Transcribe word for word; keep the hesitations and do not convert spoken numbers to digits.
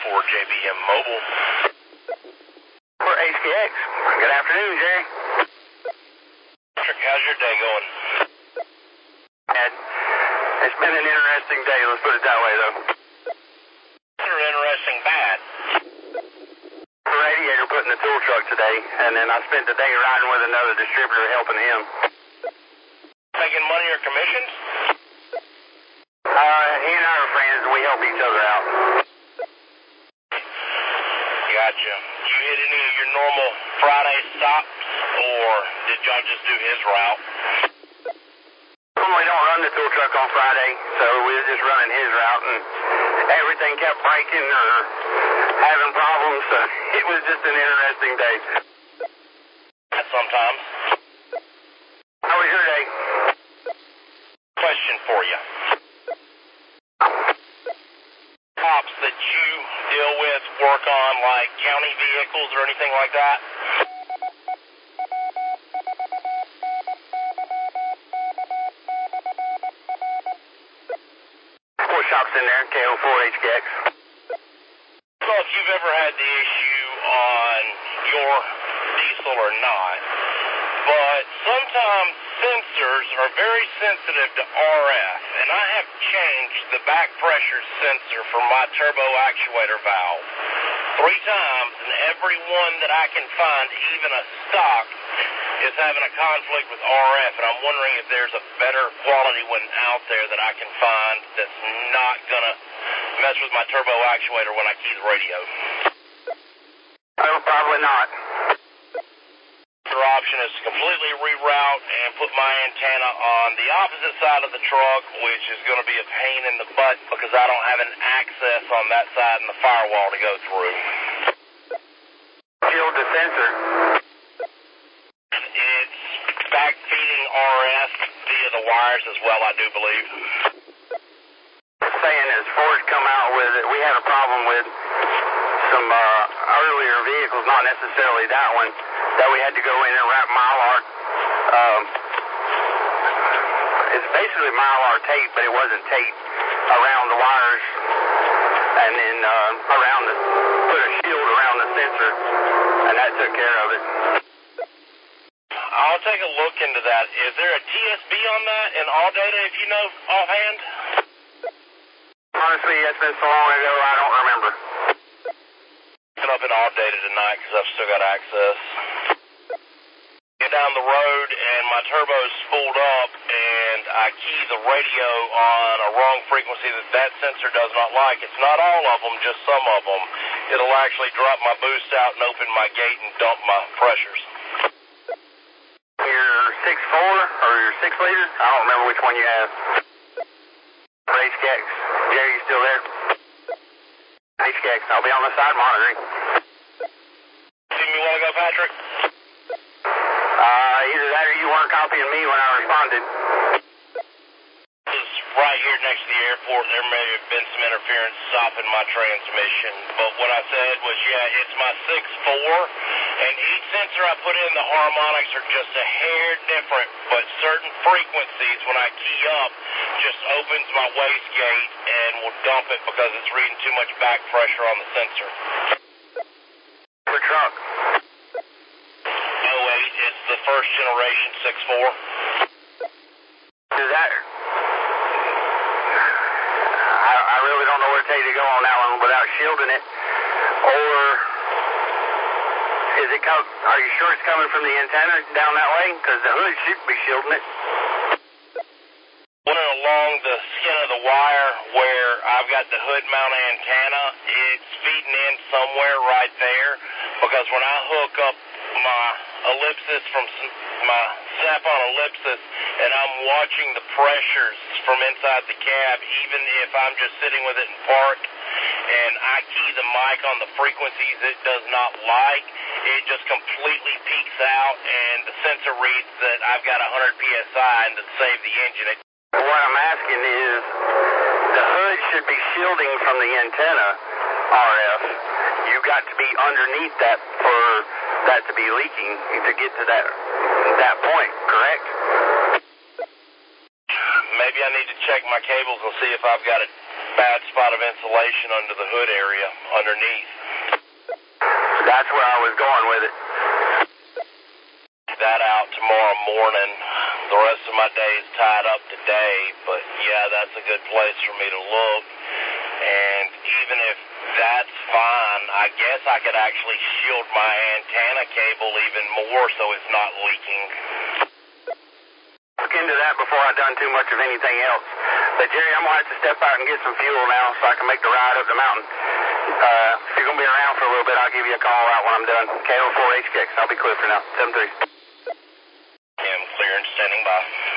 for J B M Mobile. For H K X. Good afternoon, Jerry. Patrick, how's your day going? Ed, it's been an interesting day, let's put it that way, though. You're interesting bad. The radiator put in the tool truck today, and then I spent the day riding with another distributor helping him. Making money or commissions? Uh, he and I are friends, and we help each other out. Gotcha. Did you hit any of your normal Friday stops, or did y'all just do his route? Normally don't run the tool truck on Friday, so we were just running his route, and everything kept breaking or having problems, so it was just an interesting day. Sometimes. How was your day? Question for you. Cops that you deal with work on, like, county vehicles or anything like that? Four shops in there, K O four H K X. So if you've ever had the issue on your diesel or not, but sometimes sensors are very sensitive to R F, and I have changed the back pressure sensor for my turbo actuator valve three times, and every one that I can find, even a stock, is having a conflict with R F, and I'm wondering if there's a better quality one out there that I can find that's not going to mess with my turbo actuator when I key the radio. No, probably not. Other option is to completely reroute and put my antenna on the opposite side of the truck, which is going to be a pain in the butt because I don't have an access on that side in the firewall to go through. Shield the sensor. It's back-feeding R F via the wires as well, I do believe. Saying as Ford come out with it, we had a problem with some uh, earlier vehicles, not necessarily that one, that we had to go in and wrap Mylar. Um, it's basically Mylar tape, but it wasn't tape around the wires, and then uh, around the put a shield around the sensor, and that took care of it. I'll take a look into that. Is there a T S B on that in ALLDATA, if you know offhand? Honestly, it's been so long ago, I don't remember. Get up in ALLDATA tonight because I've still got access. Get down the road and my turbo's spooled up and I key the radio on a wrong frequency that that sensor does not like. It's not all of them, just some of them. It'll actually drop my boost out and open my gate and dump my pressures. Your six four or your six liter? I don't remember which one you have. For H K X. Jerry, you still there? H K X, I'll be on the side monitoring. See me want to go, Patrick? Uh, either that or you weren't copying me when I responded. This is right here next to the airport. There may have been some interference stopping my transmission. But what I said was, yeah, it's my six four, and each sensor I put in, the harmonics are just a hair different, but certain frequencies, when I key up, just opens my wastegate and will dump it because it's reading too much back pressure on the sensor. The truck. oh eight, it's the first generation six four. Is that... I, I really don't know where to tell you to go on that one without shielding it. Or... Is it come, are you sure it's coming from the antenna down that way? Because the hood should be shielding it. Running along the skin of the wire where I've got the hood mount antenna, it's feeding in somewhere right there because when I hook up my ellipsis from my Snap-on ellipsis and I'm watching the pressures from inside the cab, even if I'm just sitting with it in park and I key the mic on the frequencies it does not like, it just completely peaks out and the sensor reads that I've got one hundred P S I and to save the engine. It What I'm asking is, the hood should be shielding from the antenna R F. You got to be underneath that for that to be leaking to get to that that point, correct? Maybe I need to check my cables and see if I've got a bad spot of insulation under the hood area, underneath. That's where I was going with it. That out tomorrow morning. The rest of my day is tied up today, but yeah, that's a good place for me to look. And even if that's fine, I guess I could actually shield my antenna cable even more so it's not leaking. Look into that before I've done too much of anything else. But Jerry, I'm going to have to step out and get some fuel now so I can make the ride up the mountain. Uh, if you're going to be around for a little bit, I'll give you a call out when I'm done. K O four H K X. I'll be clear for now. seven three. I'm clear and standing by.